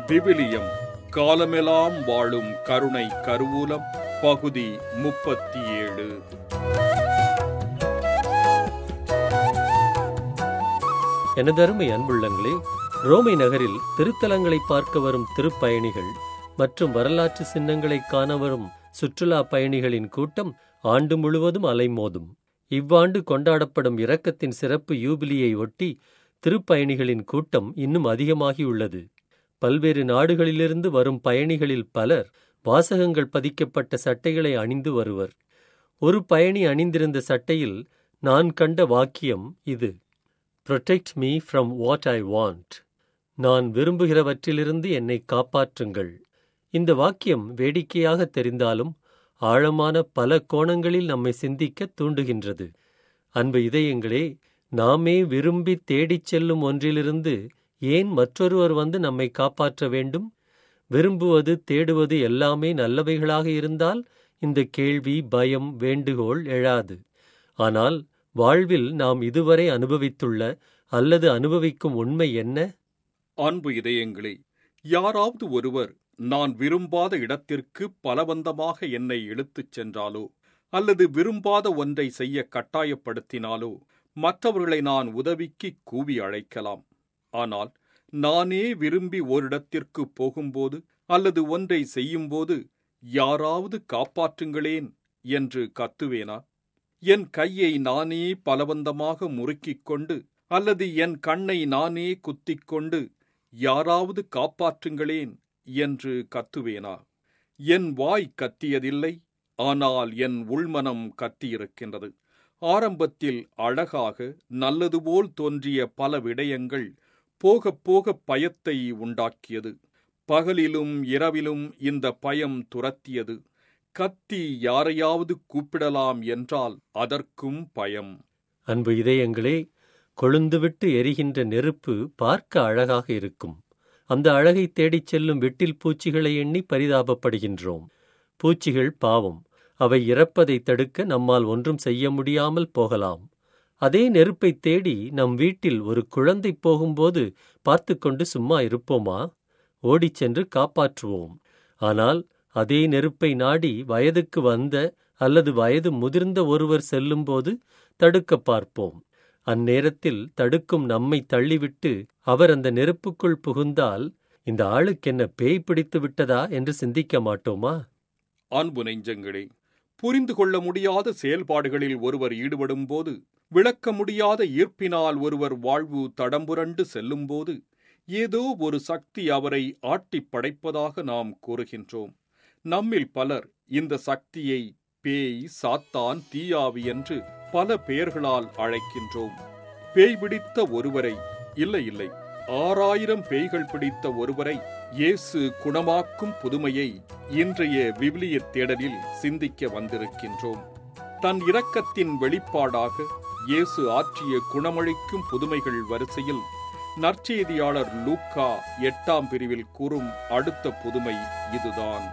விவிலியம் காலமெல்லாம் வாழும் கருணை கருவூலம் பகுதி 37. எனதருமை அன்புள்ளங்களே, ரோமை நகரில் திருத்தலங்களை பார்க்க வரும் திருப்பயணிகள் மற்றும் வரலாற்று சின்னங்களை காண வரும் சுற்றுலா பயணிகளின் கூட்டம் ஆண்டு முழுவதும் அலைமோதும். இவ்வாண்டு கொண்டாடப்படும் இரக்கத்தின் சிறப்பு யூபிலியை ஒட்டி திருப்பயணிகளின் கூட்டம் இன்னும் அதிகமாகியுள்ளது. பல்வேறு நாடுகளிலிருந்து வரும் பயணிகளில் பலர் வாசகங்கள் பதிக்கப்பட்ட சட்டைகளை அணிந்து வருவர். ஒரு பயணி அணிந்திருந்த சட்டையில் நான் கண்ட வாக்கியம் இது: Protect me from what I want. நான் விரும்புகிறவற்றிலிருந்து என்னை காப்பாற்றுங்கள். இந்த வாக்கியம் வேடிக்கையாக தெரிந்தாலும் ஆழமான பல கோணங்களில் நம்மை சிந்திக்க தூண்டுகின்றது. அன்பு இதயங்களே, நாமே விரும்பி தேடிச் செல்லும் ஒன்றிலிருந்து ஏன் மற்றொருவர் வந்து நம்மை காப்பாற்ற வேண்டும்? விரும்புவது, தேடுவது எல்லாமே நல்லவைகளாக இருந்தால் இந்த கேள்வி, பயம், வேண்டுகோள் எழாது. ஆனால் வாழ்வில் நாம் இதுவரை அனுபவித்துள்ள அல்லது அனுபவிக்கும் உண்மை என்ன? அன்பு இதயங்களே, யாராவது ஒருவர் நான் விரும்பாத இடத்திற்கு பலவந்தமாக என்னை இழுத்துச் சென்றாலோ அல்லது விரும்பாத ஒன்றை செய்ய கட்டாயப்படுத்தினாலோ மற்றவர்களை நான் உதவிக்கு கூவி அழைக்கலாம். ஆனால் நானே விரும்பி ஓரிடத்திற்கு போகும்போது அல்லது ஒன்றை செய்யும்போது யாராவது காப்பாற்றுங்களேன் என்று கத்துவேனா? என் கையை நானே பலவந்தமாக முறுக்கிக் கொண்டு அல்லது என் கண்ணை நானே குத்திக் கொண்டு யாராவது காப்பாற்றுங்களேன் என்று கத்துவேனா? என் வாய் கத்தியதில்லை, ஆனால் என் உள்மனம் கத்தியிருக்கின்றது. ஆரம்பத்தில் அழகாக நல்லதுபோல் தோன்றிய பல விடயங்கள் போகப் போக பயத்தை உண்டாக்கியது. பகலிலும் இரவிலும் இந்த பயம் துரத்தியது. கத்தி யாரையாவது கூப்பிடலாம் என்றால் அதற்கும் பயம். அன்பு இதயங்களே, கொழுந்துவிட்டு எரிகின்ற நெருப்பு பார்க்க அழகாக இருக்கும். அந்த அழகை தேடிச் செல்லும் விட்டில் பூச்சிகளை எண்ணி பரிதாபப்படுகின்றோம். பூச்சிகள் பாவம், அவை இறப்பதை தடுக்க நம்மால் ஒன்றும் செய்ய முடியாமல் போகலாம். அதே நெருப்பை தேடி நம் வீட்டில் ஒரு குழந்தை போகும்போது பார்த்து கொண்டு சும்மா இருப்போமா? ஓடிச் சென்று காப்பாற்றுவோம். ஆனால் அதே நெருப்பை நாடி வயதுக்கு வந்த அல்லது வயது முதிர்ந்த ஒருவர் செல்லும்போது தடுக்க பார்ப்போம். அந்நேரத்தில் தடுக்கும் நம்மை தள்ளிவிட்டு அவர் அந்த நெருப்புக்குள் புகுந்தால் இந்த ஆளுக்கென்ன பேய் பிடித்து விட்டதா என்று சிந்திக்க மாட்டோமா? அன்பு நெஞ்சங்களே, புரிந்து கொள்ள முடியாத செயல்பாடுகளில் ஒருவர் ஈடுபடும்போது, விளக்க முடியாத ஈர்ப்பினால் ஒருவர் வாழ்வு தடம்புரண்டு செல்லும்போது ஏதோ ஒரு சக்தி அவரை ஆட்டிப் படைப்பதாக நாம் கூறுகின்றோம். நம்மில் பலர் இந்த சக்தியை பேய், சாத்தான், தீயாவி என்று பல பெயர்களால் அழைக்கின்றோம். பேய் பிடித்த ஒருவரை, இல்லை 6000 பேய்கள் பிடித்த ஒருவரை இயேசு குணமாக்கும் புதுமையை இன்றைய விவிலிய தேடலில் சிந்திக்க வந்திருக்கின்றோம். தன் இரக்கத்தின் வெளிப்பாடாக இயேசு ஆற்றிய குணமளிக்கும் புதுமைகள் வரிசையில் நற்செய்தியாளர் லூக்கா 8ஆம் பிரிவில் கூறும் அடுத்த புதுமை இதுதான்.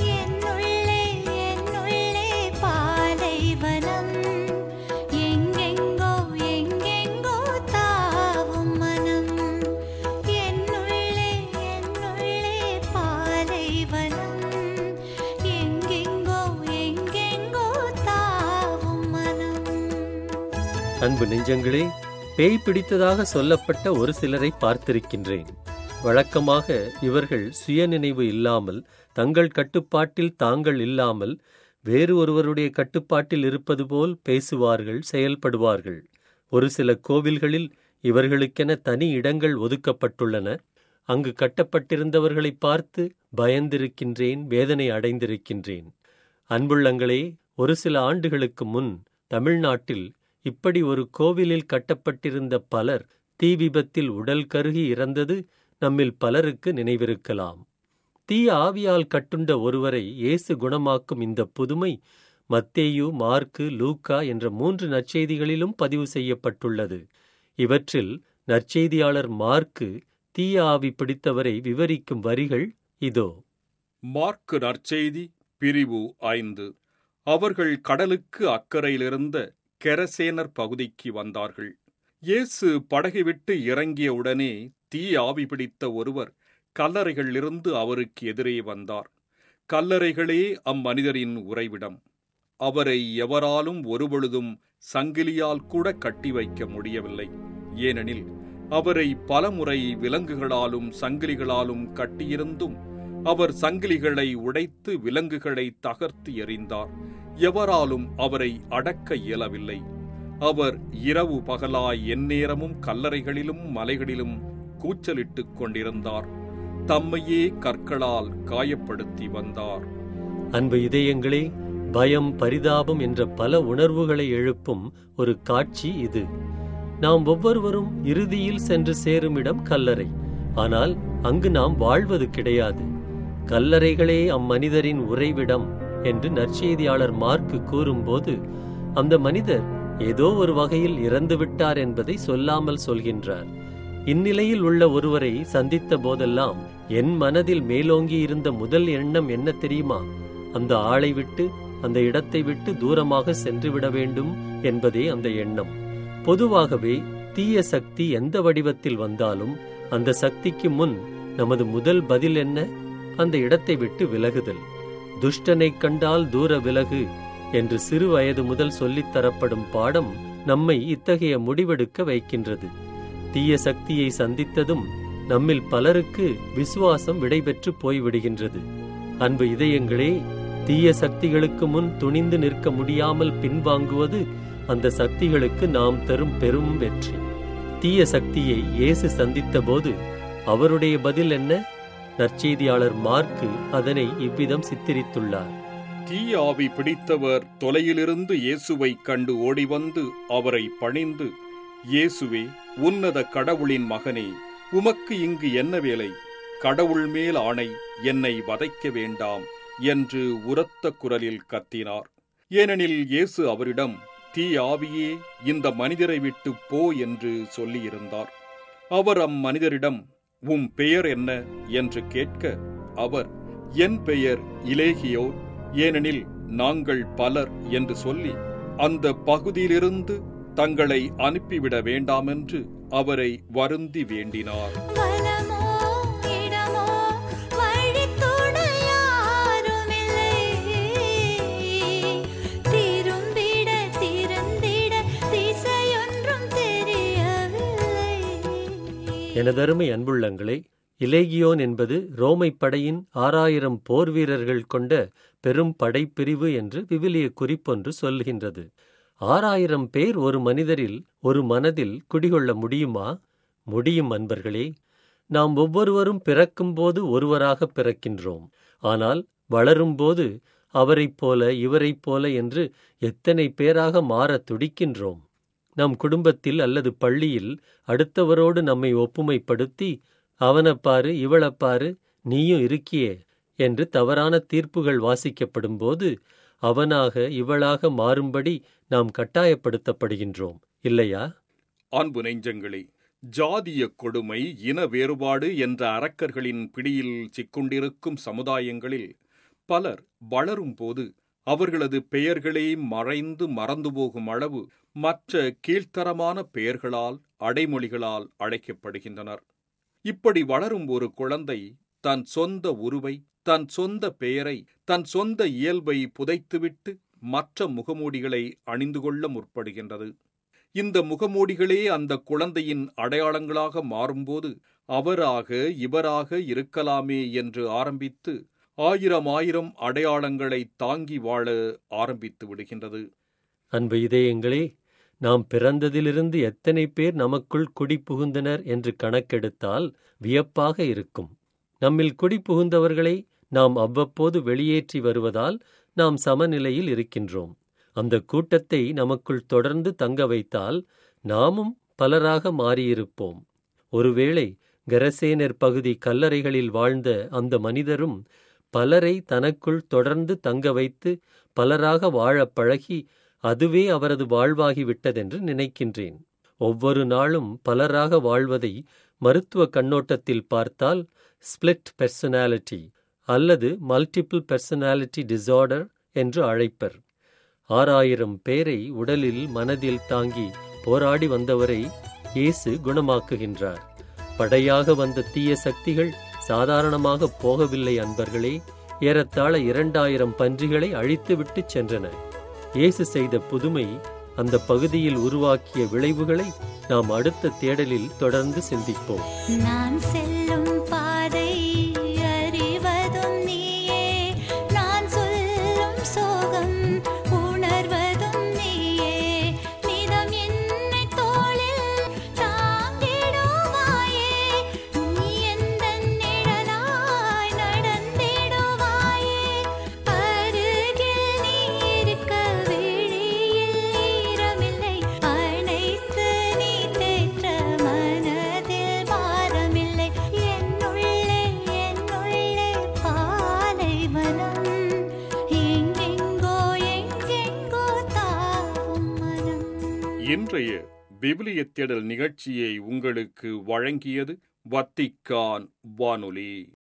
அன்பு நெஞ்சங்களே, பேய் பிடித்ததாக சொல்லப்பட்ட ஒரு சிலரை பார்த்திருக்கின்றேன். வழக்கமாக இவர்கள் சுயநினைவு இல்லாமல், தங்கள் கட்டுப்பாட்டில் தாங்கள் இல்லாமல், வேறு ஒருவருடைய கட்டுப்பாட்டில் இருப்பது போல் பேசுவார்கள், செயல்படுவார்கள். ஒரு சில கோவில்களில் இவர்களுக்கென தனி இடங்கள் ஒதுக்கப்பட்டுள்ளன. அங்கு கட்டப்பட்டிருந்தவர்களை பார்த்து பயந்திருக்கின்றேன், வேதனை அடைந்திருக்கின்றேன். அன்புள்ளங்களே, ஒரு சில ஆண்டுகளுக்கு முன் தமிழ்நாட்டில் இப்படி ஒரு கோவிலில் கட்டப்பட்டிருந்த பலர் தீ விபத்தில் உடல் கருகி இறந்தது நம்மில் பலருக்கு நினைவிருக்கலாம். தீய ஆவியால் கட்டுண்ட ஒருவரை இயேசு குணமாக்கும் இந்த புதுமை மத்தேயு, மார்க்கு, லூக்கா என்ற 3 நற்செய்திகளிலும் பதிவு செய்யப்பட்டுள்ளது. இவற்றில் நற்செய்தியாளர் மார்க்கு தீய ஆவி பிடித்தவரை விவரிக்கும் வரிகள் இதோ. மார்க்கு நற்செய்தி பிரிவு 5. அவர்கள் கடலுக்கு அக்கறையிலிருந்த கெரசேனர் பகுதிக்கு வந்தார்கள். இயேசு படகை விட்டு இறங்கிய உடனே தீ ஆவி பிடித்த ஒருவர் கல்லறைகளிலிருந்து அவருக்கு எதிரே வந்தார். கல்லறைகளே அம்மனிதரின் உறைவிடம். அவரை எவராலும் ஒருபொழுதும் சங்கிலியால் கூட கட்டி வைக்க முடியவில்லை. ஏனெனில் அவரை பலமுறை விலங்குகளாலும் சங்கிலிகளாலும் கட்டியிருந்தும் அவர் சங்கிலிகளை உடைத்து விலங்குகளை தகர்த்து எறிந்தார். எவராலும் அவரை அடக்க இயலவில்லை. அவர் இரவு பகலாய் எந்நேரமும் கல்லறைகளிலும் மலைகளிலும் கூச்சலிட்டுக் கொண்டிருந்தார். தம்மையே கற்களால் காயப்படுத்தி வந்தார். அன்பு இதயங்களே, பயம், பரிதாபம் என்ற பல உணர்வுகளை எழுப்பும் ஒரு காட்சி இது. நாம் ஒவ்வொருவரும் இறுதியில் சென்று சேரும் இடம் கல்லறை. ஆனால் அங்கு நாம் வாழ்வது கிடையாது. கல்லறைகளே அம்மனிதரின் உறைவிடம் என்று நற்செய்தியாளர் மார்க்கு கூறும்போது, அந்த மனிதர் ஏதோ ஒரு வகையில் இறந்துவிட்டார் என்பதை சொல்லாமல் சொல்கின்றார். இந்நிலையில் உள்ள ஒருவரை சந்தித்த போதெல்லாம் என் மனதில் மேலோங்கி இருந்த முதல் எண்ணம் என்ன தெரியுமா? அந்த ஆளை விட்டு, அந்த இடத்தை விட்டு தூரமாக சென்றுவிட வேண்டும் என்பதே அந்த எண்ணம். பொதுவாகவே தீய சக்தி எந்த வடிவத்தில் வந்தாலும் அந்த சக்திக்கு முன் நமது முதல் பதில் என்ன? அந்த இடத்தை விட்டு விலகுதல். துஷ்டனைக் கண்டால் தூர விலகு என்று சிறு வயது முதல் சொல்லித்தரப்படும் பாடம் நம்மை இத்தகைய முடிவெடுக்க வைக்கின்றது. தீய சக்தியை சந்தித்ததும் நம்மில் பலருக்கு விசுவாசம் விடைபெற்று போய்விடுகின்றது. அன்பு இதயங்களே, தீய சக்திகளுக்கு முன் துணிந்து நிற்க முடியாமல் பின்வாங்குவது அந்த சக்திகளுக்கு நாம் தரும் பெரும் வெற்றி. தீய சக்தியை இயேசு சந்தித்த போது அவருடைய பதில் என்ன? நற்செய்தியாளர் மார்க்கு அதனை இவ்விதம் சித்தரித்துள்ளார். தீய ஆவி பிடித்தவர் தொலையிலிருந்து இயேசுவை கண்டு ஓடிவந்து அவரை பணிந்து, இயேசுவே, உன்னத கடவுளின் மகனே, உமக்கு இங்கு என்ன வேலை? கடவுள் மேல் ஆணை, என்னை வதைக்க வேண்டாம் என்று உரத்த குரலில் கத்தினார். ஏனெனில் இயேசு அவரிடம், தீய ஆவியே, இந்த மனிதரை விட்டு போ என்று சொல்லியிருந்தார். அவர் அம்மனிதரிடம், உம் பெயர் என்ன என்று கேட்க, அவர், என் பெயர் இலேகியோன், ஏனெனில் நாங்கள் பலர் என்று சொல்லி அந்த பகுதியிலிருந்து தங்களை அனுப்பிவிட வேண்டாமென்று அவரை வருந்தி வேண்டினார். எனதருமை அன்புள்ளங்களே, இலேகியோன் என்பது ரோமை படையின் 6000 போர் வீரர்கள் கொண்ட பெரும் படைப்பிரிவு என்று விவிலிய குறிப்பொன்று சொல்கின்றது. 6000 பேர் ஒரு மனிதரில், ஒரு மனதில் குடிகொள்ள முடியுமா? முடியும் அன்பர்களே. நாம் ஒவ்வொருவரும் பிறக்கும்போது ஒருவராக பிறக்கின்றோம். ஆனால் வளரும்போது அவரைப் போல இவரைப் போல என்று எத்தனை பேராக மாற துடிக்கின்றோம். நம் குடும்பத்தில் அல்லது பள்ளியில் அடுத்தவரோடு நம்மை ஒப்புமைப்படுத்தி, அவனப்பாரு, இவளப்பாரு, நீயும் இருக்கியே என்று தவறான தீர்ப்புகள் வாசிக்கப்படும்போது அவனாக இவளாக மாறும்படி நாம் கட்டாயப்படுத்தப்படுகின்றோம், இல்லையா? அன்பு நெஞ்சங்களே, ஜாதிய கொடுமை, இன வேறுபாடு என்ற அரக்கர்களின் பிடியில் சிக்கொண்டிருக்கும் சமுதாயங்களில் பலர் வளரும் போது அவர்களது பெயர்களே மறைந்து மறந்து போகும் அளவு மற்ற கீழ்த்தரமான பெயர்களால், அடைமொழிகளால் அழைக்கப்படுகின்றனர். இப்படி வளரும் ஒரு குழந்தை தன் சொந்த உருவை, தன் சொந்த பெயரை, தன் சொந்த இயல்பை புதைத்துவிட்டு மற்ற முகமூடிகளை அணிந்து கொள்ள முற்படுகின்றது. இந்த முகமூடிகளே அந்த குழந்தையின் அடையாளங்களாக மாறும்போது அவராக இவராக இருக்கலாமே என்று ஆரம்பித்து 1000 அடையாளங்களை தாங்கி வாழ ஆரம்பித்து விடுகின்றது. அன்பு இதயங்களே, நாம் பிறந்ததிலிருந்து எத்தனை பேர் நமக்குள் குடி புகுந்தனர் என்று கணக்கெடுத்தால் வியப்பாக இருக்கும். நம்மில் குடி புகுந்தவர்களை நாம் அவ்வப்போது வெளியேற்றி வருவதால் நாம் சமநிலையில் இருக்கின்றோம். அந்த கூட்டத்தை நமக்குள் தொடர்ந்து தங்க வைத்தால் நாமும் பலராக மாறியிருப்போம். ஒருவேளை கெரசேனர் பகுதி கல்லறைகளில் வாழ்ந்த அந்த மனிதரும் பலரை தனக்குள் தொடர்ந்து தங்க வைத்து பலராக வாழப் பழகி அதுவே அவரது வாழ்வாகிவிட்டதென்று நினைக்கின்றேன். ஒவ்வொரு நாளும் பலராக வாழ்வதை மருத்துவ கண்ணோட்டத்தில் பார்த்தால் ஸ்பிளிட் பெர்சனாலிட்டி அல்லது மல்டிபிள் பெர்சனாலிட்டி டிசார்டர் என்று அழைப்பர். 6000 பேரை உடலில் மனதில் தாங்கி போராடி வந்தவரை இயேசு குணமாக்குகின்றார். படையாக வந்த தீய சக்திகள் சாதாரணமாக போகவில்லை அன்பர்களே. ஏறத்தாழ 2000 பன்றிகளை அழித்துவிட்டு சென்றன. இயேசு செய்த புதுமை, அந்த பகுதியில் உருவாக்கிய விளைவுகளை நாம் அடுத்த தேடலில் தொடர்ந்து சிந்திப்போம். நான் செல்லும் பாதை அறிவதும் நீயே, நான் சொல்லும் சோகம் உணர்வதும் நீயே. நிதம் என்னை தோளில் தாங்கிடுவாயே, நீ எந்தன் நிழலாய் நடந்திடுவாயே. அருகில் நீ இருக்க விழியில் ஈரமில்லை, அணைத்து நீ தேற்ற மனதில் பாரமில்லை. என்னுள்ளே பாலைவனம், எங்கெங்கோ தாவும் மனம். இன்றைய விவிலிய தேடல் நிகழ்ச்சியை உங்களுக்கு வழங்கியது வத்திக்கான் வானொலி.